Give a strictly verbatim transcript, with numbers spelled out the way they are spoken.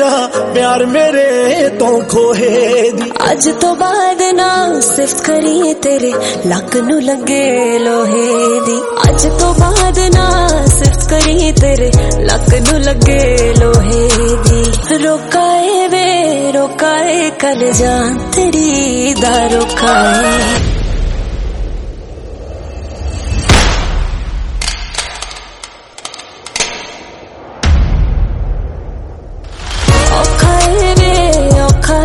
मेरा प्यार मेरे तो खोहे दी। अज तो बाद ना सिफ्त करिए तेरे लक नू लगे लोहे दी। अज तो बाद ना सिफ्त करिए तेरे लक नू लगे लोहे दी। रोकाए वे रोकाए कल जान तेरी दा रोकाए।